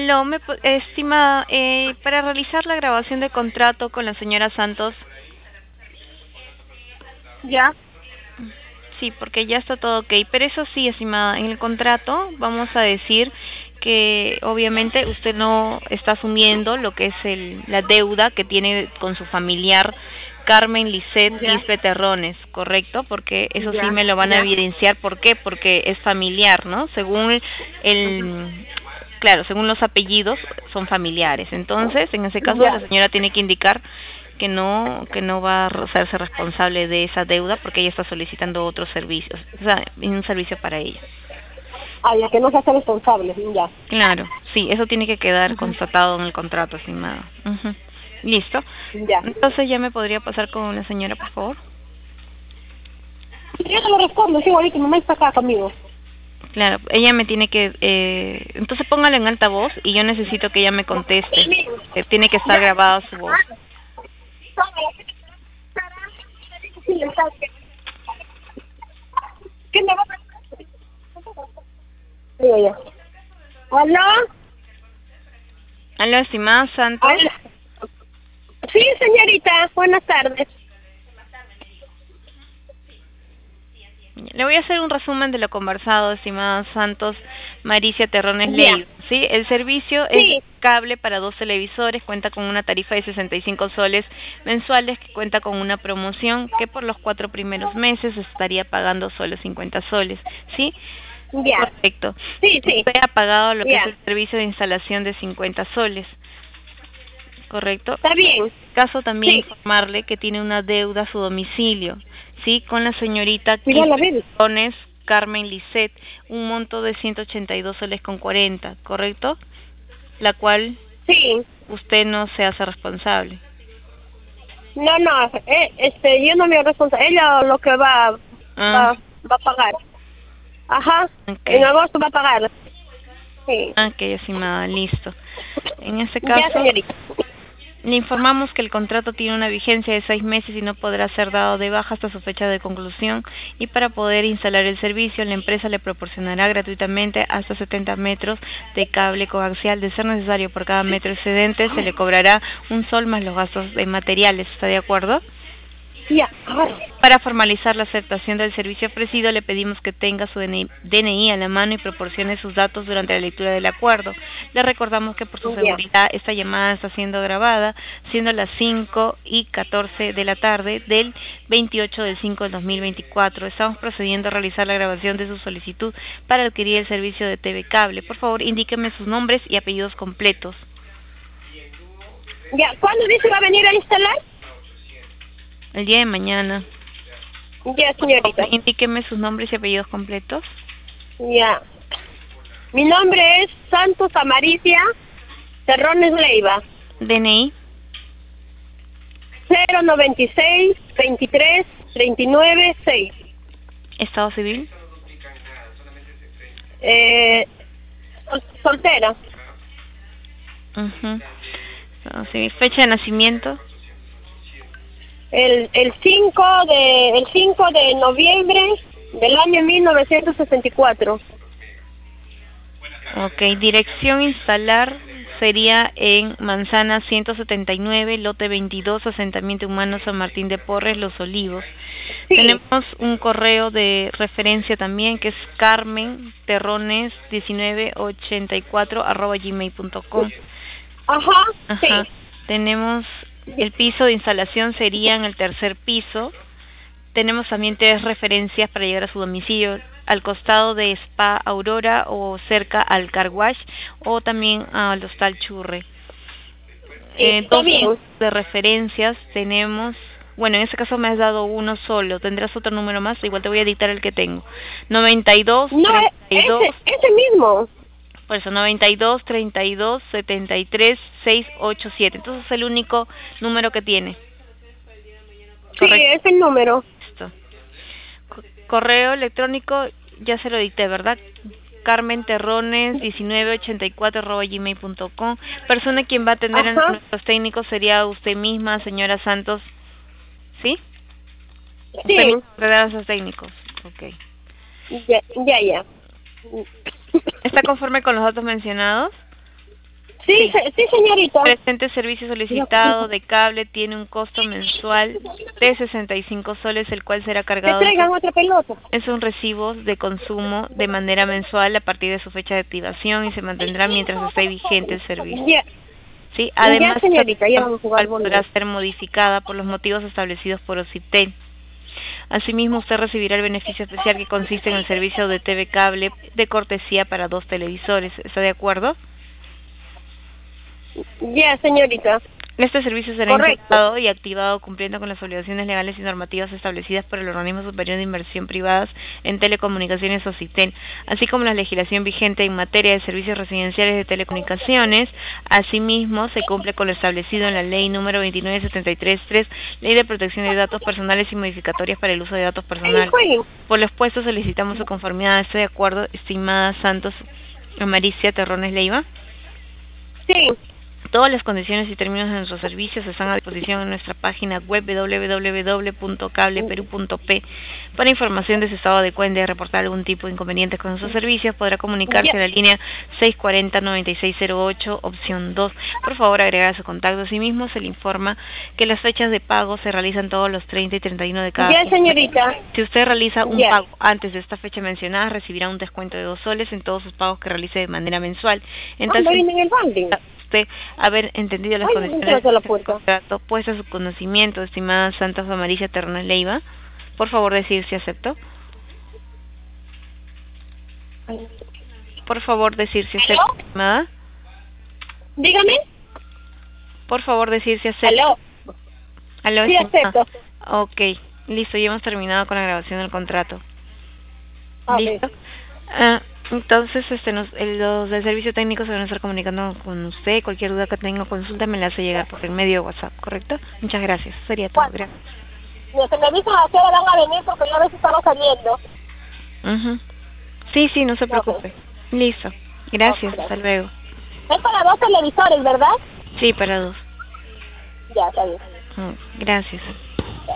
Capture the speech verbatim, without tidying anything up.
Aló, me, po- estimada, eh, para realizar la grabación de contrato con la señora Santos, Ya, sí, porque ya está todo ok, pero eso sí, estimada, en el contrato vamos a decir que obviamente usted no está asumiendo lo que es el, la deuda que tiene con su familiar Carmen Lisset ya, Quispe Terrones, ¿correcto? Porque eso sí ya, me lo van a ya. evidenciar. ¿Por qué? Porque es familiar, ¿no? Según Ujú. el, claro, según los apellidos son familiares. Entonces, en ese caso, la Ya. señora tiene que indicar que no que no va a hacerse responsable de esa deuda porque ella está solicitando otros servicios, o sea, un servicio para ella. Ah, ya que no se hace responsable, ya. Claro, sí, eso tiene que quedar Ujú. constatado en el contrato, estimado. Ujú. Listo. Ya. Entonces, ¿ya me podría pasar con la señora, por favor? Yo te lo respondo, sí, ahorita mi mamá está acá conmigo. Claro, ella me tiene que... Eh, entonces póngala en altavoz y yo necesito que ella me conteste. Eh, tiene que estar Ya. grabada su voz. ¿Qué me va a Ya, ya. ¿Aló? Aló, estimada Santos. ¿Aló? Sí, señorita, buenas tardes. Le voy a hacer un resumen de lo conversado, estimada Santos Maricia Terrones Ya. Ley. ¿Sí? El servicio es Sí, cable para dos televisores, cuenta con una tarifa de sesenta y cinco soles mensuales, que cuenta con una promoción que por los cuatro primeros meses estaría pagando solo cincuenta soles. ¿Sí? ya. Correcto. Sí, sí, Usted ha pagado lo que es ya. el servicio de instalación de cincuenta soles. Correcto. Está bien. Caso también Sí. informarle que tiene una deuda a su domicilio, ¿sí? Con la señorita Cuidado la Quispe bebé. Terrones Carmen Lisset, un monto de ciento ochenta y dos soles con cuarenta, ¿correcto? La cual Sí. usted no se hace responsable. No, no, eh, este, yo no me responsable. Ella lo que va, Ah, va, va a pagar. Ajá. En ok. agosto va a pagar. Sí. Ah, ok, estimada, listo. En este Ya, caso, señorita. le informamos que el contrato tiene una vigencia de seis meses y no podrá ser dado de baja hasta su fecha de conclusión, y para poder instalar el servicio, la empresa le proporcionará gratuitamente hasta setenta metros de cable coaxial. De ser necesario, por cada metro excedente se le cobrará un sol más los gastos de materiales. ¿Está de acuerdo? Ya. Ay. Para formalizar la aceptación del servicio ofrecido, le pedimos que tenga su D N I D N I a la mano y proporcione sus datos durante la lectura del acuerdo. Le recordamos que por su Ya. seguridad esta llamada está siendo grabada, siendo las cinco y catorce de la tarde del veintiocho del cinco del dos mil veinticuatro. Estamos procediendo a realizar la grabación de su solicitud para adquirir el servicio de T V Cable. Por favor, indíqueme sus nombres y apellidos completos. Ya. ¿Cuándo dice va a venir a instalar? El día de mañana. Ya, señorita. Indíqueme sus nombres y apellidos completos. Ya. Mi nombre es Santos Amaricia Terrones Leiva. D N I. Cero noventa y seis veintitrés treinta y nueve seis. Estado civil. Eh, sol- soltera. Ujú. Estado civil. Fecha de nacimiento. El el cinco de el cinco de noviembre del año mil novecientos sesenta y cuatro. Ok. Dirección instalar sería en Manzana ciento setenta y nueve, lote veintidós, asentamiento humano San Martín de Porres, Los Olivos. Sí. Tenemos un correo de referencia también, que es Carmen Terrones mil novecientos ochenta y cuatro arroba gmail punto com. Ajá. Ajá. Sí. Tenemos el piso de instalación sería en el tercer piso. Tenemos también tres referencias para llegar a su domicilio: al costado de Spa Aurora o cerca al Car Wash, o también al Hostal Churre. Sí. Eh, Está dos bien. números de referencias tenemos. Bueno, en este caso me has dado uno solo. ¿Tendrás otro número más? Igual te voy a dictar el que tengo. noventa y dos, No, treinta e- y dos, ese ese mismo. por eso noventa y dos, treinta y dos, setenta y tres, seiscientos ochenta y siete. Entonces es el único número que tiene. Sí, Correcto. es el número. Co- Correo electrónico, ya se lo dicté, ¿verdad? Carmen Terrones mil novecientos ochenta y cuatro arroba gmail punto com. Persona quien va a atender a Ajá. nuestros técnicos sería usted misma, señora Santos, ¿sí? Usted Sí. misma encargará a los técnicos. Ok. Ya, ya, ya. ¿Está conforme con los datos mencionados? Sí, se- sí, señorita. Presente servicio solicitado de cable tiene un costo mensual de sesenta y cinco soles, el cual será Que cargado traigan otra pelota. en sus recibos de consumo de manera mensual a partir de su fecha de activación y se mantendrá mientras esté vigente el servicio. Ya, Sí, ya, además señorita, ya esta vamos a jugar podrá bonito. ser modificada por los motivos establecidos por OCIPTEL. Asimismo, usted recibirá el beneficio especial que consiste en el servicio de T V cable de cortesía para dos televisores. ¿Está de acuerdo? Ya, señorita. Este servicio será Correcto. instaurado y activado cumpliendo con las obligaciones legales y normativas establecidas por el Organismo Superior de Inversión Privadas en Telecomunicaciones OCITEL, así como la legislación vigente en materia de servicios residenciales de telecomunicaciones. Asimismo, se cumple con lo establecido en la Ley número veintinueve setenta y tres tres, Ley de Protección de Datos Personales y Modificatorias para el Uso de Datos Ahí Personales. jueguen. Por lo expuesto, solicitamos su conformidad. ¿Está de acuerdo, estimada Santos Amaricia Terrones Leiva? Sí. Todas las condiciones y términos de nuestros servicios están a disposición en nuestra página web doble u doble u doble u punto cable perú punto pe. Para información de su estado de cuenta y reportar algún tipo de inconvenientes con nuestros servicios, podrá comunicarse Ya. a la línea seis cuatro cero, nueve seis cero ocho, opción dos. Por favor, agregar a su contacto. Asimismo, se le informa que las fechas de pago se realizan todos los treinta y treinta y uno de cada Ya, mes. señorita. Si usted realiza un Ya. pago antes de esta fecha mencionada, recibirá un descuento de dos soles en todos sus pagos que realice de manera mensual. En tal ¿Cuándo viene en el banding? usted haber entendido las Ay, condiciones entró a la del puerta. contrato puestas a su conocimiento, estimada Santa Amaricia Terrones Leiva, por favor decir si acepto. Por favor decir si acepto, ¿Aló? estimada. Dígame. Por favor decir si acepto. ¿Aló? Aló, Sí, estimada. acepto. Ok, listo, ya hemos terminado con la grabación del contrato. A ¿Listo? ver. Ah, entonces, este, nos, el- los del servicio técnico se van a estar comunicando con usted. Cualquier duda que tenga o consulta me la hace llegar por el medio de WhatsApp, ¿correcto? Muchas gracias. Sería todo. ¿Cuándo? Gracias. Ya, se me avisan a qué hora van a venir porque yo a veces estamos saliendo. Ujú. Sí, sí, no se Ok. preocupe. Listo. Gracias. Ok. Hasta luego. Es para dos televisores, ¿verdad? Sí, para dos. Ya, está bien. Mm, Gracias.